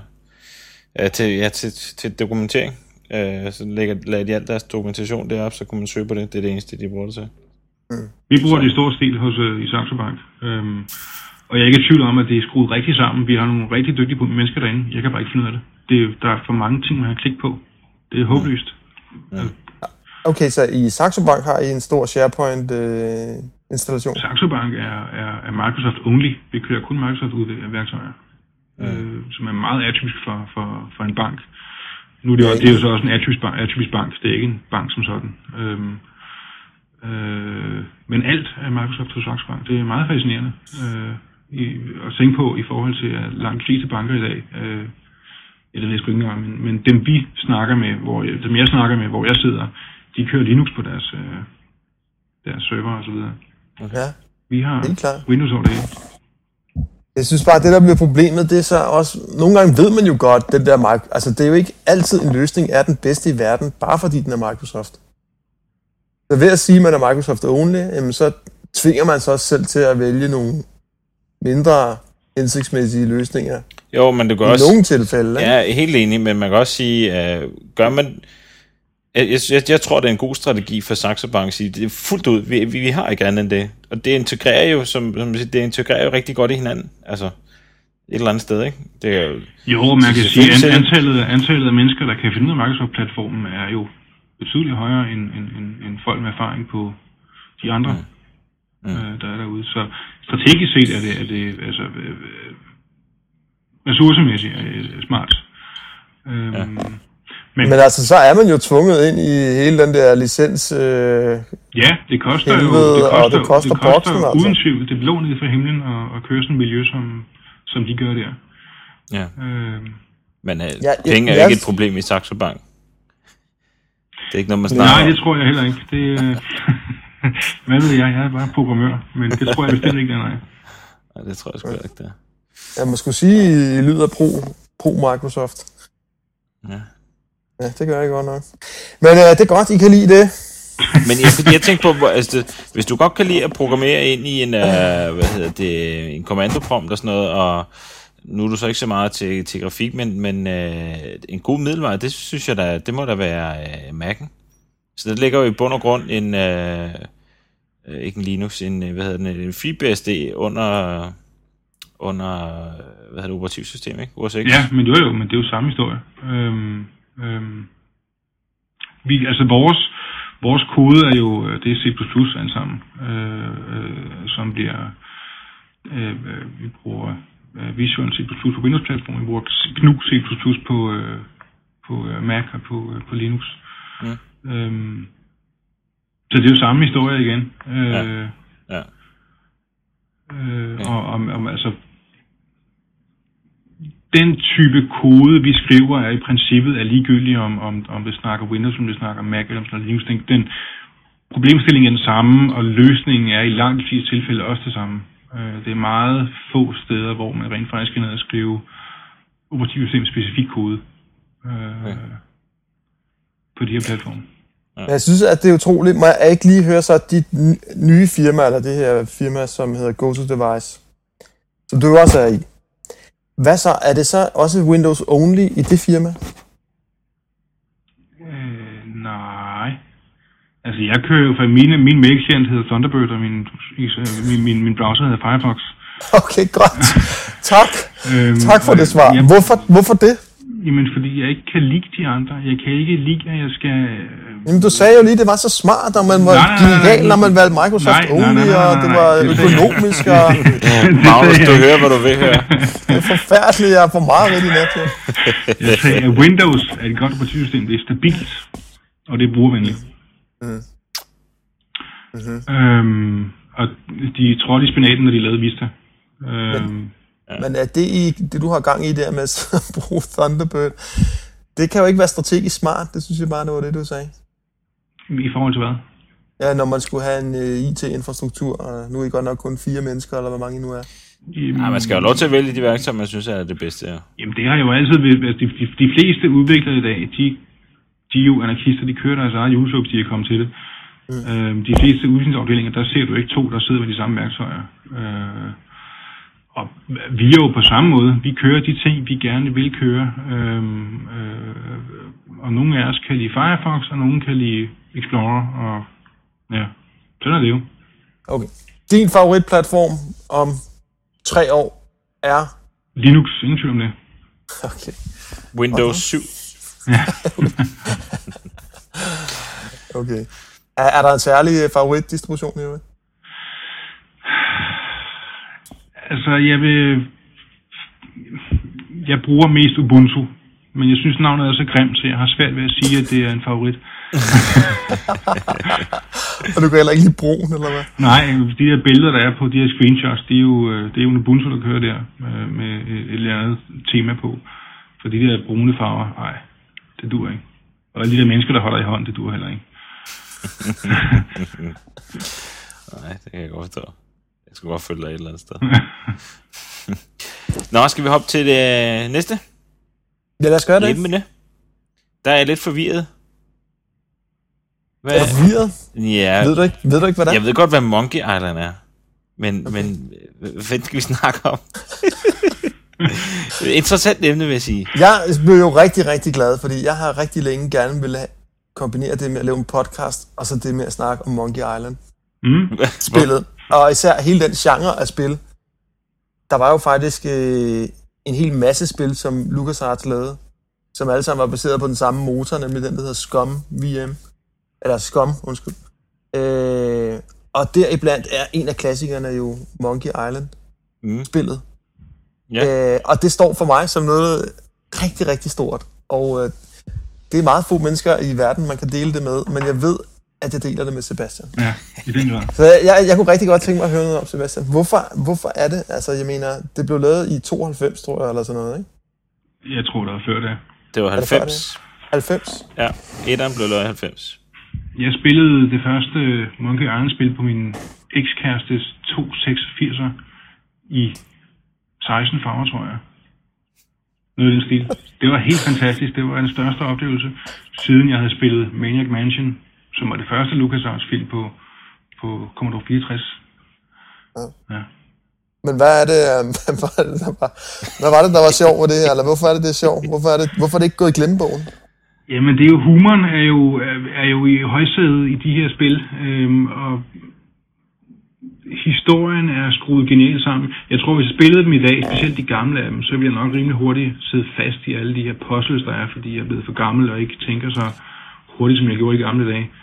Øh, til, ja, til, til dokumentering. Øh, så lægger, lagde de alt deres dokumentation derop, så kunne man søge på det. Det er det eneste, de bruger det til. Mm. Vi bruger det i stor stil hos uh, i Saxo Bank. Øhm, og jeg er ikke i tvivl om, at det er skruet rigtig sammen. Vi har nogle rigtig dygtige mennesker derinde. Jeg kan bare ikke finde ud af det. det er, der er for mange ting, man har klikket på. Det er håbløst. Mm. Okay, så i Saxo Bank har I en stor SharePoint-installation? Øh, Saxo Bank er, er, er Microsoft only. Vi kører kun Microsoft-værktøjer, mm. øh, som er meget atypisk for, for, for en bank. Nu er det, jo, det er jo så også en atypisk bank, atypisk bank. Det er ikke en bank som sådan. Øhm, øh, men alt er Microsoft hos Saxo Bank. Det er meget fascinerende øh, i, at tænke på i forhold til at langt de fleste banker i dag. Øh, eller det er sgu ikke engang, men, men dem vi snakker med, hvor jeg, dem jeg snakker med, hvor jeg sidder, de kører Linux på deres, øh, deres server og så videre. Okay. Vi har klar. Windows over det hele. Jeg synes bare, at det der bliver problemet, det er så også, nogle gange ved man jo godt, den der, altså det er jo ikke altid en løsning, er den bedste i verden, bare fordi den er Microsoft. Så ved at sige, at man er Microsoft only, jamen så tvinger man sig også selv til at vælge nogle mindre hensigtsmæssige løsninger. Jo, men det går I også... I nogle tilfælde, Ja, jeg er helt enig, men man kan også sige, uh, gør man... Jeg, jeg, jeg tror, det er en god strategi for Saxo Bank at sige, det er fuldt ud, vi, vi, vi har ikke andet end det. Og det integrerer jo, som, som siger, det integrerer jo rigtig godt i hinanden. Altså, et eller andet sted, ikke? Det er jo, jo, man kan sige, at antallet, antallet af mennesker, der kan finde ud af Microsoft-platformen, er jo betydeligt højere end, end, end, end folk med erfaring på de andre, mm. Mm. Øh, der er derude. Så strategisk set er det, er det altså, øh, ressourcemæssigt er det smart. Øhm, ja. Men, Men altså, så er man jo tvunget ind i hele den der licens... Øh, ja, det koster jo... Det koster, og det koster, det koster boksen, altså. Uden tvivl. Det blå ned fra himlen og, og køre sådan et miljø, som, som de gør der. Ja. Øh, Men uh, ja, penge er jeg, ikke et problem i Saxo Bank. Det er ikke noget, man snakker. Nej, det tror jeg heller ikke. Det, øh, hvad ved jeg? Jeg er bare programmør. Men det tror jeg bestemt ikke, det er nej. Nej, det tror jeg sgu ikke, det er. Jeg må skulle sige, I lyder pro, pro Microsoft. Ja. Ja, det gør jeg godt nok. Men øh, det er godt, I kan lide det. Men jeg, jeg tænker på, altså, det, hvis du godt kan lide at programmere ind i en, øh, hvad hedder det, en kommandoprompt og sådan noget, og nu er du så ikke så meget til, til grafik, men, men øh, en god middelvej, det synes jeg da, det må da være øh, Mac'en. Så det ligger jo i bund og grund en, øh, ikke en Linux, en, hvad hedder den, en FreeBSD under, under, hvad hedder det, operativsystem, ikke? O S X. Ja, men jo jo, men det er jo samme historie. Øhm Øhm, vi, altså vores, vores kode er jo, det er C plus plus alt sammen, øh, øh, som bliver, øh, vi bruger øh, Visual C plus plus på Windows-platformen, vi bruger G N U C plus plus på, øh, på øh, Mac og på, øh, på Linux. Mm. Øhm, så det er jo samme historie igen. Øh, ja. Ja. Øh, ja. Og om, om altså den type kode, vi skriver, er i princippet er ligegyldig om, om, om vi snakker Windows, om vi snakker Mac, eller om sådan Linux. Den, den problemstillingen er den samme, og løsningen er i langt de fleste tilfælde også det samme. Det er meget få steder, hvor man rent faktisk kan ned og skrive operativsystem-specifik kode øh, ja. på de her platforme. Ja. Jeg synes, at det er utroligt. Må jeg ikke lige høre så dit nye firma, eller det her firma, som hedder GoToDevice, som du også er i. Hvad så? Er det så også Windows only i det firma? Øh, nej. Altså, jeg kører jo fra mine, min mailklient hedder Thunderbird, og min, min, min, min browser hedder Firefox. Okay, godt. Tak. øhm, tak for det svar. Ja, hvorfor, hvorfor det? Jamen, fordi jeg ikke kan lide de andre. Jeg kan ikke lide, at jeg skal... Jamen, du sagde jo lige, at det var så smart, når man var genial, når man valgte Microsoft nej, only, nej, nej, nej, nej, og det var det økonomisk, og... Magnus, du hører, hvad du vil høre. Det er forfærdeligt, jeg får meget rigtig nat til. Jeg sagde, at Windows er et godt operativsystem. Det er stabilt, og det er brugervenligt. Mm. Mm-hmm. Øhm, og de trådte i spinaten, når de lavede Vista. Øhm, Ja. Men er det, i, det, du har gang i der med at bruge Thunderbird, det kan jo ikke være strategisk smart, det synes jeg bare, det var det, du sagde. I forhold til hvad? Ja, når man skulle have en uh, I T-infrastruktur, og nu er I godt nok kun fire mennesker, eller hvor mange I nu er. Jamen, ja, man skal jo lov til at vælge de værktøjer, man synes er det bedste, ja. Jamen, det har jo altid været, altså, de, de, de fleste udviklere i dag, de, de er jo anarkister, de kører deres eget YouTube, de er kommet til det. Mm. Øhm, de fleste udviklingsafdelinger, der ser du ikke to, der sidder med de samme værktøjer. Øh, Og vi er jo på samme måde. Vi kører de ting, vi gerne vil køre. Øhm, øh, og nogle af os kan lide Firefox, og nogle kan lide Explorer. Og ja, sådan er det jo. Okay. Din favoritplatform om tre år er? Linux, ingen tvivl om det. Okay. Windows syv. Ja. Okay. Er, er der en særlig favoritdistribution i øvrigt? Altså, jeg vil... Jeg bruger mest Ubuntu, men jeg synes, navnet er så grimt, så jeg har svært ved at sige, at det er en favorit. Og du kan heller ikke lide brun, eller hvad? Nej, de her billeder, der er på de her screenshots, det er jo, det er jo en Ubuntu, der kører der, med et eller andet tema på. For de der brune farver, nej, det dur ikke. Og alle de der mennesker, der holder i hånd, det dur heller ikke. Nej, det kan jeg godt forstå. Jeg skulle godt følge dig et eller andet sted. Nå, skal vi hoppe til det næste? Ja, lad os gøre det. Hjemme, der er jeg lidt forvirret. Hvad? Er du forvirret? Ja. Ved du ikke, ved du ikke hvad det er? Jeg ved godt, hvad Monkey Island er. Men, okay. men hvad skal vi snakke om? Interessant emne, vil jeg sige. Jeg blev jo rigtig, rigtig glad, fordi jeg har rigtig længe gerne ville have kombinere det med at lave en podcast, og så det med at snakke om Monkey Island. Mm. Spillet. Og især hele den genre af spil. Der var jo faktisk øh, en hel masse spil, som LucasArts lavede, som alle sammen var baseret på den samme motor, nemlig den, der hedder SCUM V M. Eller SCUM, undskyld. Øh, og deriblandt er en af klassikerne jo Monkey Island-spillet. Mm. Yeah. Øh, og det står for mig som noget rigtig, rigtig stort. Og øh, det er meget få mennesker i verden, man kan dele det med, men jeg ved, at jeg deler det med Sebastian. Ja, i den grad. Så jeg, jeg, jeg kunne rigtig godt tænke mig at høre noget om, Sebastian. Hvorfor, hvorfor er det? Altså, jeg mener, det blev lavet i tooghalvfems, tror jeg, eller sådan noget, ikke? Jeg tror, det var før det. Det var halvfems. halvfems? Ja, etteren blev lavet i halvfems. Jeg spillede det første Monkey Island-spil på min ekskærestes to seksogfirser i seksten farver, tror jeg. Noget i den stil. Det var helt fantastisk. Det var den største oplevelse, siden jeg havde spillet Maniac Mansion, som var det første LucasArts-film på, på Commodore fireogtres. Ja. Ja. Men hvad er det, hvad var det, der var, hvad var det, der var sjovt ved det her? Eller hvorfor er det, det er sjovt? Hvorfor er det, hvorfor er det ikke gået i glemmebogen? Jamen, det er jo, humoren er jo, er jo i højsædet i de her spil, øhm, og historien er skruet genialt sammen. Jeg tror, hvis jeg spillede dem i dag, specielt de gamle af dem, så vil jeg nok rimelig hurtigt sidde fast i alle de her puzzles, der er, fordi jeg er blevet for gammel og ikke tænker så hurtigt, som jeg gjorde i gamle dage.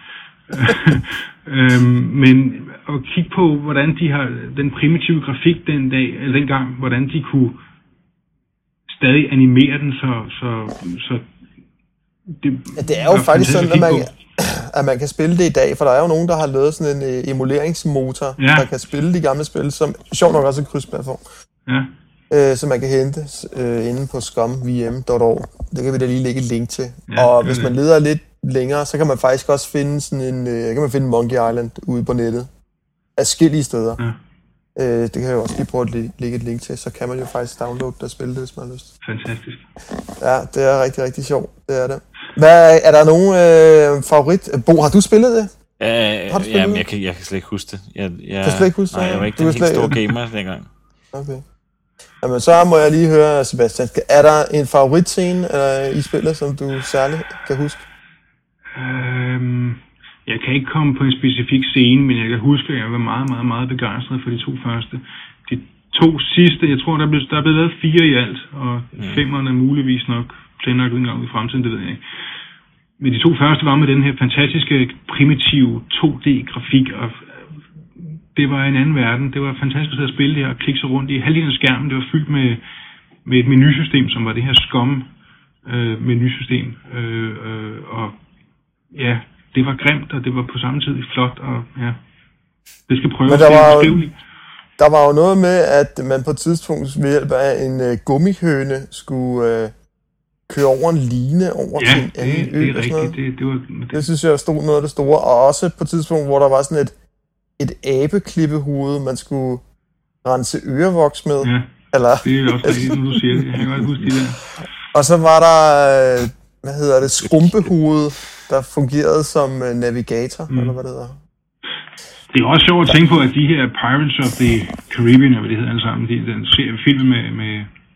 øhm, men at kigge på, hvordan de har den primitive grafik den dag, eller dengang, hvordan de kunne stadig animere den, så, så, så det, ja, det er jo faktisk sådan, at man, at man kan spille det i dag, for der er jo nogen, der har lavet sådan en uh, emuleringsmotor, ja. Der kan spille de gamle spil, som sjovt nok også er krydsplatform. Ja. Uh, som man kan hente uh, inde på scum v m punktum org. Det kan vi da lige lægge et link til. Ja, og hvis man leder lidt længere, så kan man faktisk også finde sådan en, uh, kan man finde Monkey Island ude på nettet. Adskillige steder. Ja. Uh, det kan jeg jo også lige prøve at lægge et link til, så kan man jo faktisk downloade det og spille det, hvis man har lyst. Fantastisk. Ja, det er rigtig, rigtig sjovt. Det er det. Hvad, er der nogen øh, favorit? Bo, har du spillet det? Øh, har du spillet jamen, det? Jeg, kan, jeg kan slet ikke huske det. Jeg, jeg, kan slet ikke huske det? Nej, jeg var ikke du den helt store gamer dengang. Okay. Jamen, så må jeg lige høre, Sebastian. Er der en favoritscene øh, i spillet, som du særligt kan huske? Øhm, jeg kan ikke komme på en specifik scene, men jeg kan huske, at jeg var meget, meget, meget begejstret for de to første. De to sidste, jeg tror, der er blevet, der er blevet lavet fire i alt, og mm. femmerne muligvis nok planlagt en gang i fremtiden, det ved jeg ikke. Men de to første var med den her fantastiske, primitive to D-grafik, og det var en anden verden. Det var fantastisk at spille det her og klikke sig rundt i halvdelen af skærmen. Det var fyldt med, med et menusystem, som var det her SCUM øh, menusystem. Øh, øh, og ja, det var grimt, og det var på samme tid flot, og ja, det skal prøve at se beskriveligt. Der var jo noget med, at man på et tidspunkt ved hjælp af en øh, gummihøne skulle øh, køre over en line over ja, til en anden ø. Ja, det er rigtigt. Det, det, var, det... det synes jeg stod noget af det store. Og også på et tidspunkt, hvor der var sådan et, et abeklippehoved, man skulle rense ørevoks med. Ja, eller, det er også rigtigt, når du siger det. Jeg kan godt huske det der. Og så var der, øh, hvad hedder det, skrumpehovedet, der fungerede som øh, navigator, mm. eller hvad det hedder. Det er også sjovt at tænke på, at de her Pirates of the Caribbean, hvad det hedder alle sammen, de, den serie, film med, med...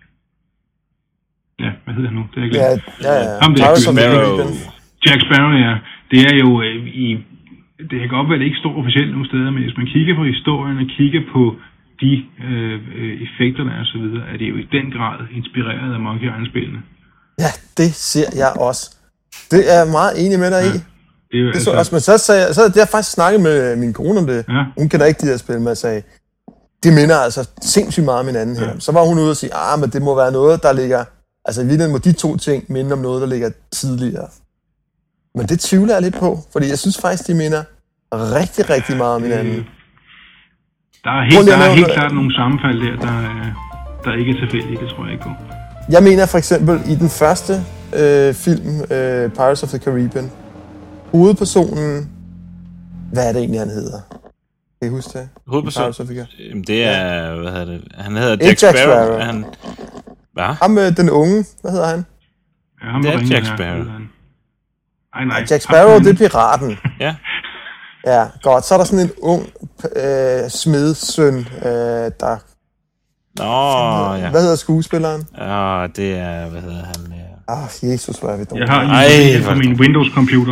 Ja, hvad hedder han nu? Det er jeg glemt. Ja, ja, ja. Ham, det Pirates of the Caribbean. Jack Sparrow, ja. Det er jo øh, i... Det kan godt være, at det ikke står officielt nogle steder, men hvis man kigger på historien og kigger på de øh, effekter, der er og så videre, er det jo i den grad inspireret af Monkey Island-spillene. Ja, det ser jeg også. Det er jeg meget enig med dig ja. i. Det, er jo, Det altså, så også, men så sagde jeg, så havde jeg faktisk snakket med min kone om det. Ja. Hun kender ikke de her spil, men jeg sagde, det minder altså sindssygt meget om hinanden her. Ja. Så var hun ude og sige, ah, men det må være noget, der ligger... Altså i virkeligheden må de to ting minde om noget, der ligger tidligere. Men det tvivler jeg lidt på, fordi jeg synes faktisk, de minder rigtig, rigtig meget om hinanden. Der er helt, der er helt klart nogle sammenfald der, der, der ikke er tilfældige, det tror jeg ikke på. Jeg mener for eksempel i den første øh, film, øh, Pirates of the Caribbean, hovedpersonen, hvad er det egentlig, han hedder? Kan I huske det? Hovedpersonen? Pirates of the Caribbean. Jamen, det er, hvad hedder det? Han hedder Ikke Jack Jack Sparrow. Sparrow. Han, hvad? Ham med den unge, hvad hedder han? Ja, ham Det er ringer Jack her, Sparrow. hedder han. Ej, nej. Jack Sparrow, det er piraten. Ja. Ja, godt. Så er der sådan en ung øh, smedsøn, øh, der... Nå, ja. Hvad hedder skuespilleren? Ja, det er, hvad hedder han? Ja. Ah, Jesus, hvor er vi Jeg dårlige. har Ej, en hvor på er min Windows-computer.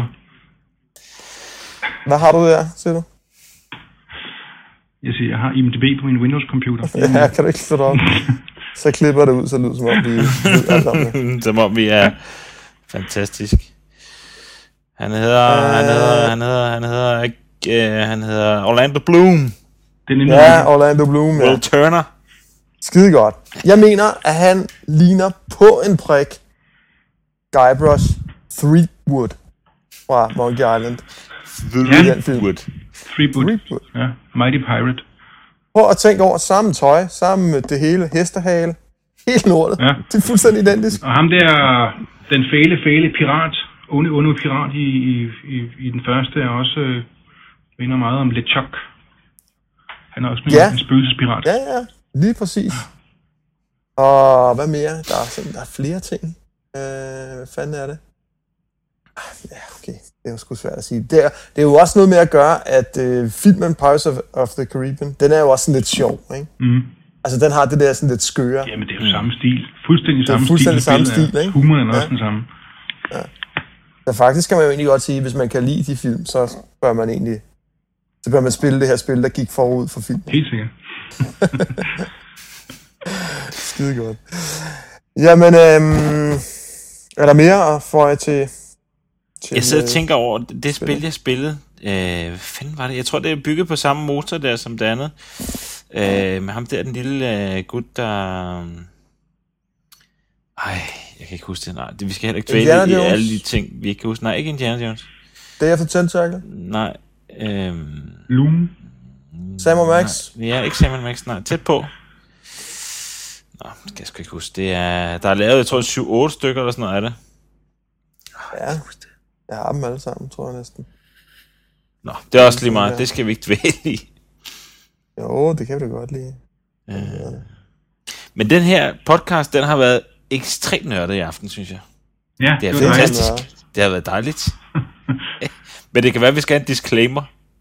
Hvad har du der, siger du? Jeg siger, jeg har I M D B på min Windows-computer. Ja, kan du ikke få det op? Så klipper det ud, så lyder det som om, vi ved alt om det. Som om vi er fantastisk. Han hedder, uh, han hedder, han hedder, han hedder, ikke, uh, han hedder Orlando Bloom. Den er Ja, Orlando Bloom, ja. Will Turner. Skide godt. Jeg mener, at han ligner på en prik Guybrush Threepwood fra Monkey Island. The den film. Wood. Threepwood. Threepwood. Ja, Mighty Pirate. Prøv at tænke over samme tøj, sammen med det hele, hestehale, helt lortet. Ja. Det er fuldstændig identisk. Og ham der, den fæle, fæle pirat, onde, onde pirat i, i, i, i den første, er også, øh, minder meget om LeChuck. Han er også Ja. en spøgelsespirat. Ja, ja, lige præcis. Og hvad mere? Der er, sådan, der er flere ting. Øh, hvad fanden er det? Ah, ja, okay. Det er jo sgu svært at sige. Det er, det er jo også noget med at gøre, at øh, filmen Pirates of, of the Caribbean, den er jo også sådan lidt sjov, ikke? Mm. Altså, den har det der sådan lidt skøre. Jamen, det er jo samme stil. Fuldstændig Det er samme fuldstændig stil. samme Spillet stil, er- ikke? Humoren er Ja. også den samme. Så faktisk kan man jo egentlig godt sige, hvis man kan lide de film, så bør man egentlig så bør man spille det her spil, der gik forud for filmen. Helt sikkert. Skide godt. Jamen, øhm, er der mere at få til, til... Jeg sidder og øh, tænker over, det spil, jeg spillede, øh, hvad fanden var det? Jeg tror, det er bygget på samme motor der som det andet. Øh, med ham der, den lille øh, gut, der... Ej, jeg kan ikke huske det. Nej, det, vi skal heller ikke dvæle Indiana i Jones? alle de ting, vi ikke kan huske. Nej, ikke Indiana Jones. Det er for Tentacle. Nej. Øhm, Loom. Sam og Max. Nej, ja, ikke Sam og Max, nej. Tæt på. Nå, det kan jeg sgu ikke huske. Det er, der er lavet, jeg tror, syv otte stykker eller sådan noget af det. Ja, jeg har dem alle sammen, tror jeg næsten. Nå, det er også lige meget. Det skal vi ikke dvæle i. Jo, det kan vi da godt lide. Øh. Men den her podcast, den har været ekstremt nørdet i aften, synes jeg. Ja, Det er var fantastisk. dejligt. Det har været dejligt. Men det kan være, at vi skal have en disclaimer.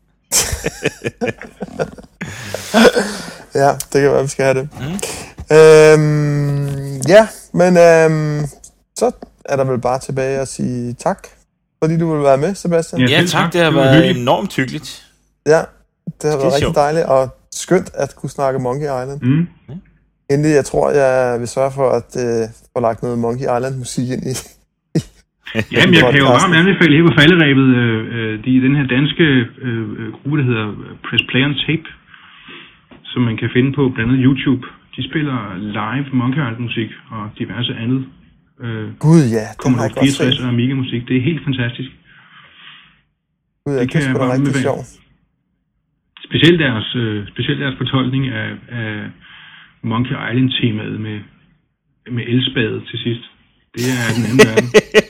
Ja, det kan være, vi skal have det. Mm. Øhm, ja, men øhm, så er der vel bare tilbage at sige tak, fordi du vil være med, Sebastian. Ja. Ja, selv tak. tak. Det har Det var været hyggeligt. enormt hyggeligt. Ja, det har været rigtig sjovt. dejligt og skønt at kunne snakke Monkey Island. Mm. Endelig, jeg tror, jeg vil sørge for at øh, få lagt noget Monkey Island musik ind i. Jamen, jeg kan jo podcasten. varmt anbefale her på falderæbet, øh, øh, de, den her danske øh, øh, gruppe, der hedder Press Play on Tape, som man kan finde på blandt andet YouTube. De spiller live Monkey Island musik og diverse andet. Øh, Gud ja, det har jeg godt fireogtres set. og Amiga musik. Det er helt fantastisk. Gud ja, det det, kan det er jeg sgu da varmt rigtig anbefale. sjovt. Specielt deres, øh, specielt deres fortolkning af, af Monkey Island-temaet med, med elspade til sidst. Det er den anden verden.